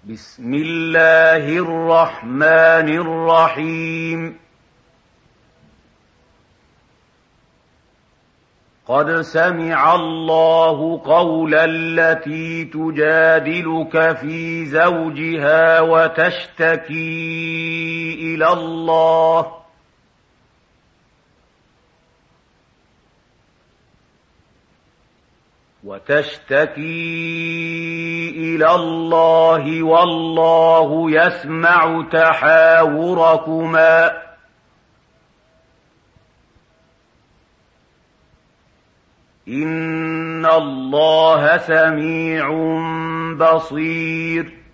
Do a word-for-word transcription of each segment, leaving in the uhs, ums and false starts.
بسم الله الرحمن الرحيم. قد سمع الله قول التي تجادلك في زوجها وتشتكي إلى الله وتشتكي إلى الله والله يسمع تحاوركما إن الله سميع بصير.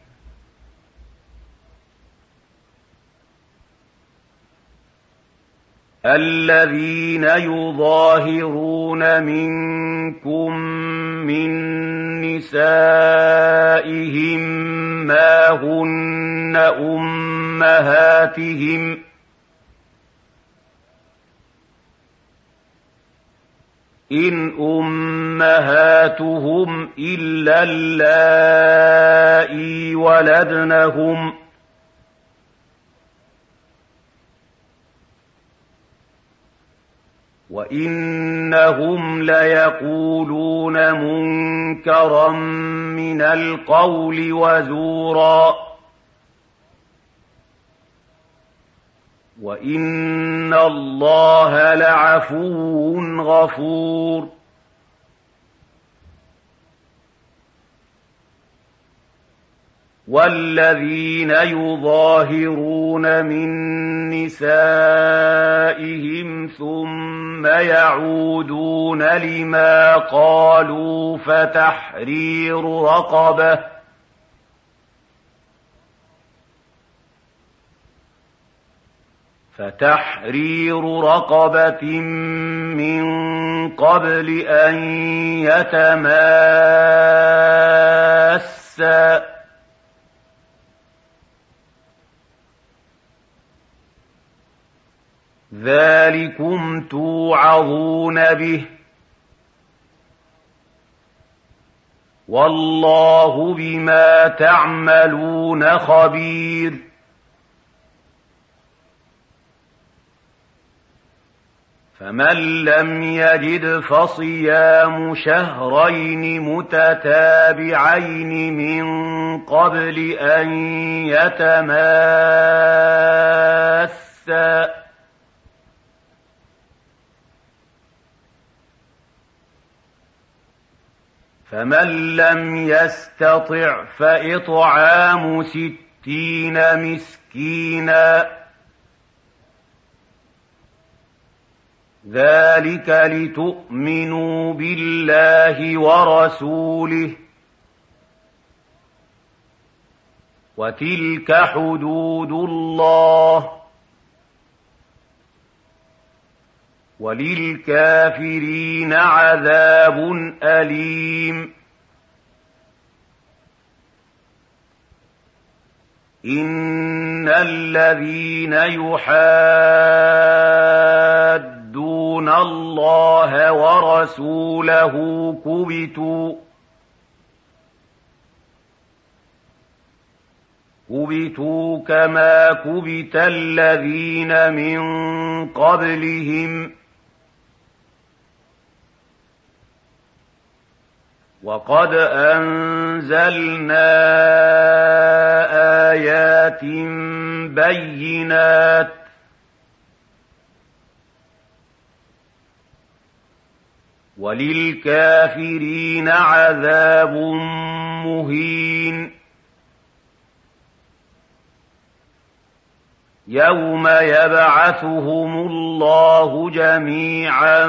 الذين يظاهرون منكم من نسائهم ما هن أمهاتهم إن أمهاتهم إلا اللائي ولدنهم وإنهم ليقولون منكرا من القول وزورا وإن الله لعفو غفور. والذين يظاهرون من نسائهم ثم يعودون لما قالوا فتحرير رقبة فتحرير رقبة من قبل أن يتماسا ذلكم توعظون به والله بما تعملون خبير. فمن لم يجد فصيام شهرين متتابعين من قبل أن يتماسا فمن لم يستطع فإطعام ستين مسكينا ذلك لتؤمنوا بالله ورسوله وتلك حدود الله وللكافرين عذاب أليم. إن الذين يحادون الله ورسوله كبتوا كبتوا كما كبت الذين من قبلهم وقد أنزلنا آيات بينات وللكافرين عذاب مهين. يوم يبعثهم الله جميعا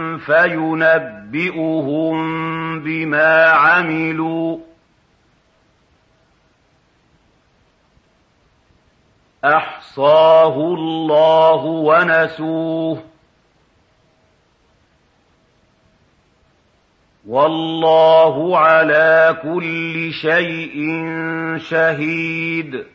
فينبئهم بما عملوا أحصاه الله ونسوه والله على كل شيء شهيد.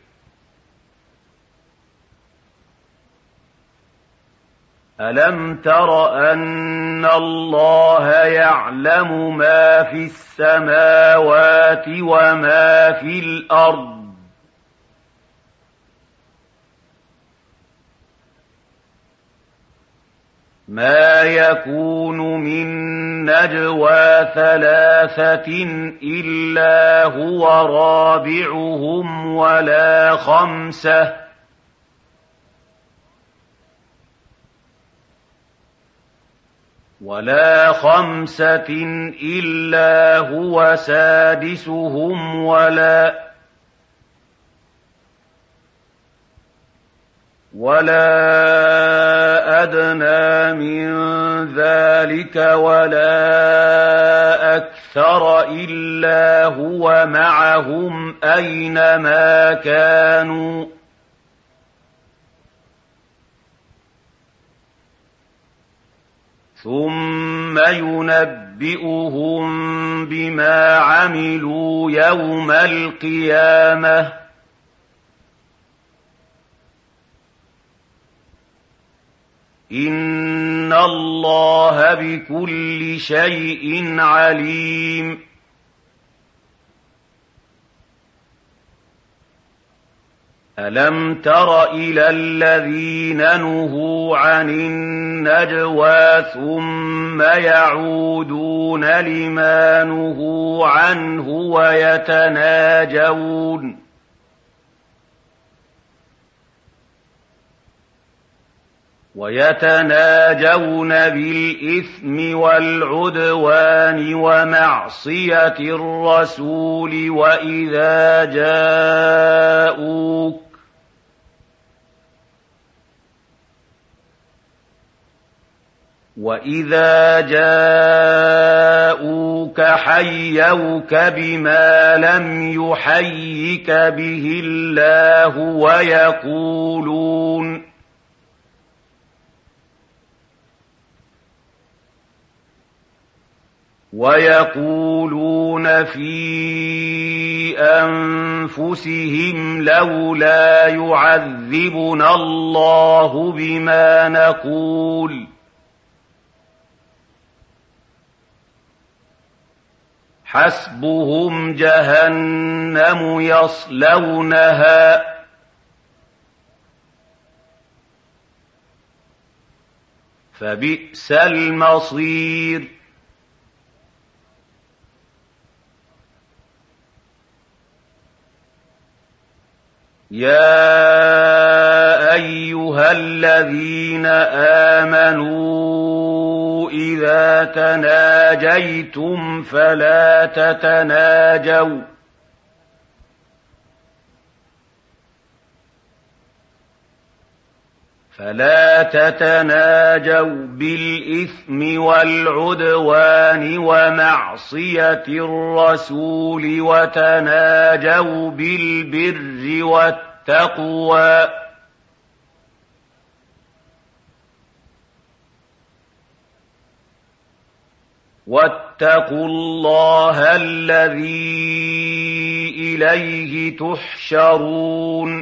ألم تر أن الله يعلم ما في السماوات وما في الأرض ما يكون من نجوى ثلاثة إلا هو رابعهم ولا خمسة ولا خمسة إلا هو سادسهم ولا ولا أدنى من ذلك ولا أكثر إلا هو معهم أينما كانوا ثم ينبئهم بما عملوا يوم القيامة إن الله بكل شيء عليم ألم تر إلى الذين نهوا عن النجوى ثم يعودون لما نهوا عنه ويتناجون ويتناجون بالإثم والعدوان ومعصية الرسول وإذا جاءوك وإذا جاءوك حيوك بما لم يحيك به الله ويقولون ويقولون في أنفسهم لولا يعذبنا الله بما نقول حسبهم جهنم يصلونها فبئس المصير يا أيها الذين آمنوا إذا تناجيتم فلا تتناجوا فلا تتناجوا بالإثم والعدوان ومعصية الرسول وتناجوا بالبر والتقوى واتقوا الله الذي إليه تحشرون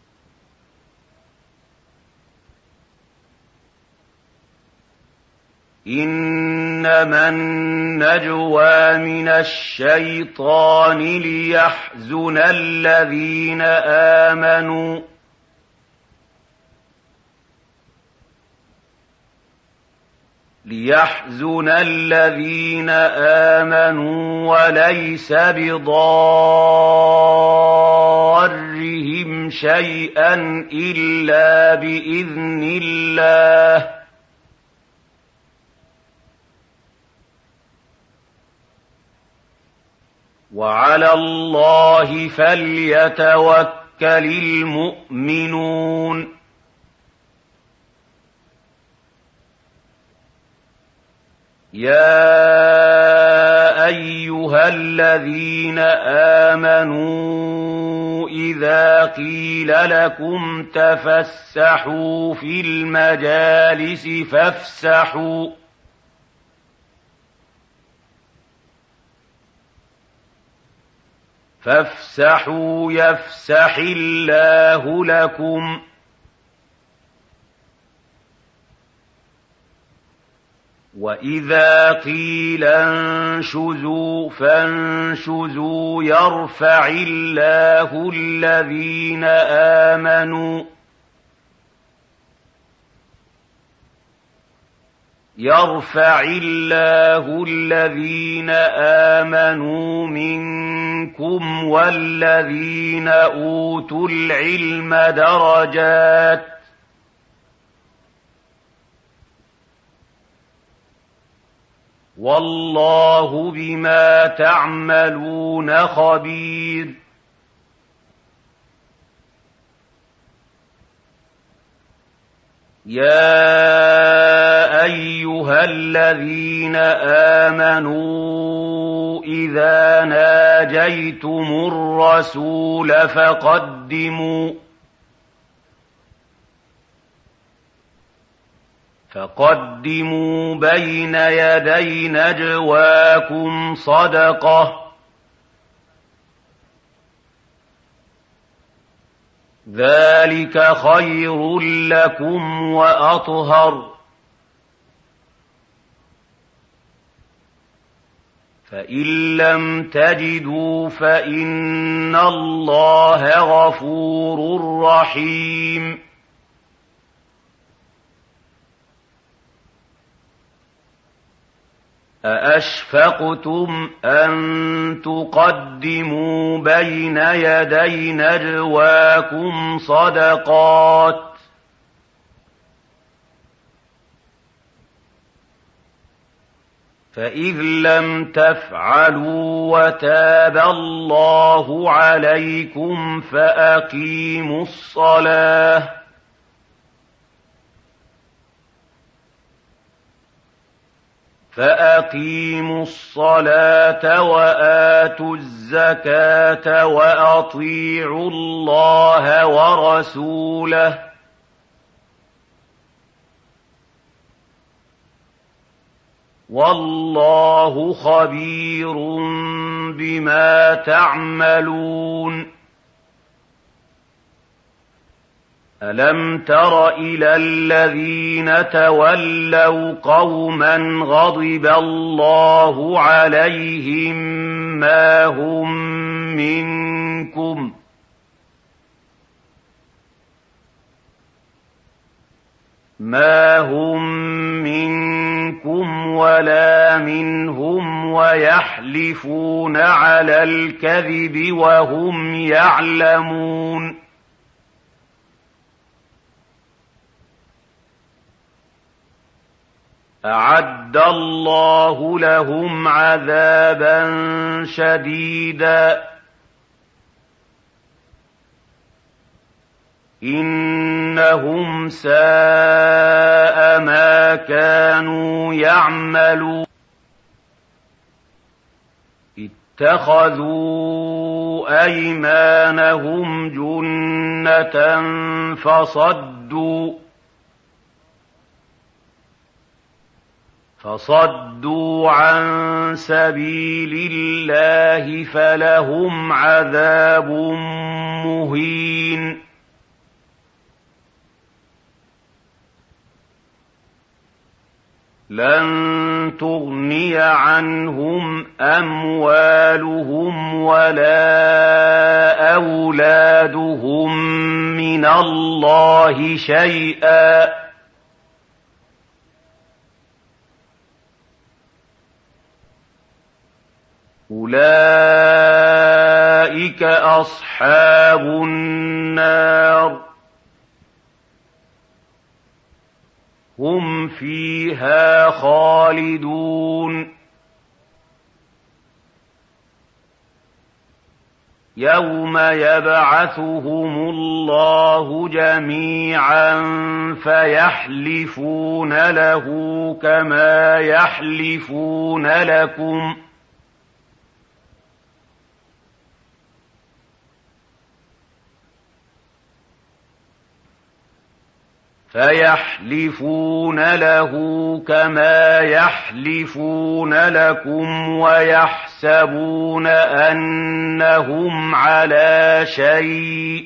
إنما النجوى من الشيطان ليحزن الذين آمنوا ليحزن الذين آمنوا وليس بضارهم شيئا إلا بإذن الله وعلى الله فليتوكل المؤمنون يا أيها الذين آمنوا إذا قيل لكم تفسحوا في المجالس فافسحوا فافسحوا يفسح الله لكم وإذا قيل انشزوا فانشزوا يرفع الله الذين آمنوا يرفع الله الذين آمنوا منكم والذين أوتوا العلم درجات والله بما تعملون خبير يا أيها الذين آمنوا إذا ناجيتم الرسول فقدموا فقدموا بين يدي نجواكم صدقة ذلك خير لكم وأطهر فإن لم تجدوا فإن الله غفور رحيم أأشفقتم أن تقدموا بين يدي نجواكم صدقات فإذ لم تفعلوا وتاب الله عليكم فأقيموا الصلاة فأقيموا الصلاة وآتوا الزكاة وأطيعوا الله ورسوله والله خبير بما تعملون ألم تر إلى الذين تولوا قوما غضب الله عليهم ما هم منكم ما هم منكم ولا منهم ويحلفون على الكذب وهم يعلمون أعد الله لهم عذابا شديدا إنهم ساء ما كانوا يعملون اتخذوا أيمانهم جنة فصدوا فصدوا عن سبيل الله فلهم عذاب مهين لن تغني عنهم أموالهم ولا أولادهم من الله شيئا أولئك أصحاب النار هم فيها خالدون يوم يبعثهم الله جميعا فيحلفون له كما يحلفون لكم فيحلفون له كما يحلفون لكم ويحسبون أنهم على شيء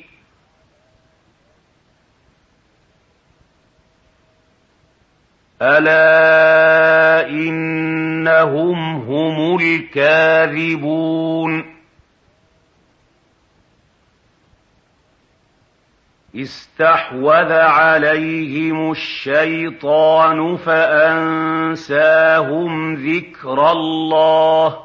ألا إنهم هم الكاذبون استحوذ عليهم الشيطان فأنساهم ذكر الله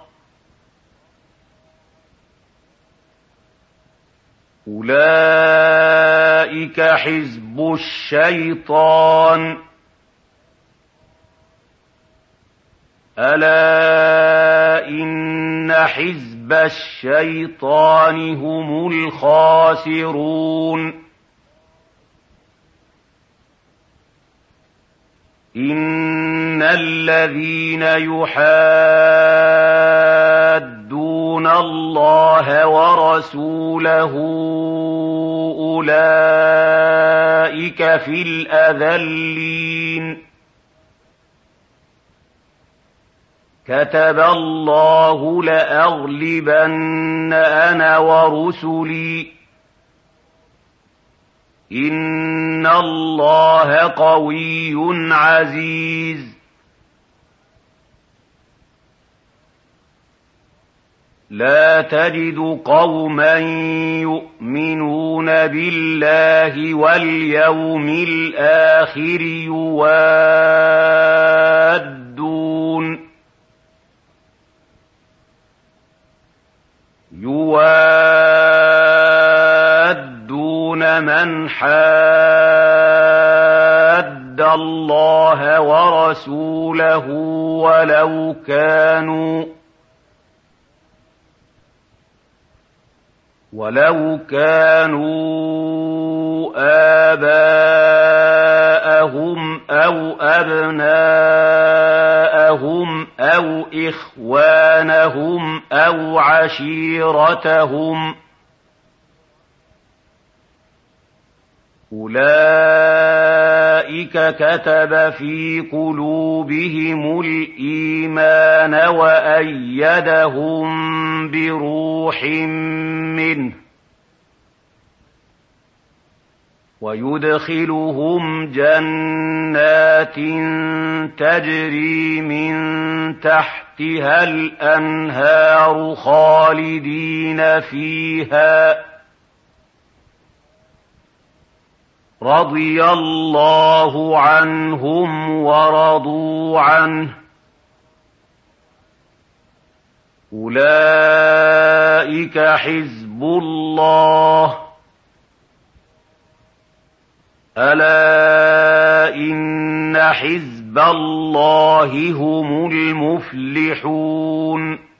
أولئك حزب الشيطان ألا إن حزب الشيطان هم الخاسرون إن الذين يحادون الله ورسوله أولئك في الأذلين كتب الله لأغلبن أنا ورسلي إن الله قوي عزيز لا تجد قوما يؤمنون بالله واليوم الآخر يوادون يوادون من حاد الله ورسوله ولو كانوا ولو كانوا آباءهم أو أبناءهم أو إخوانهم أو عشيرتهم أولئك كتب في قلوبهم الإيمان وأيدهم بروح منه ويدخلهم جنات تجري من تحتها الأنهار خالدين فيها رضي الله عنهم ورضوا عنه أولئك حزب الله ألا إن حزب الله هم المفلحون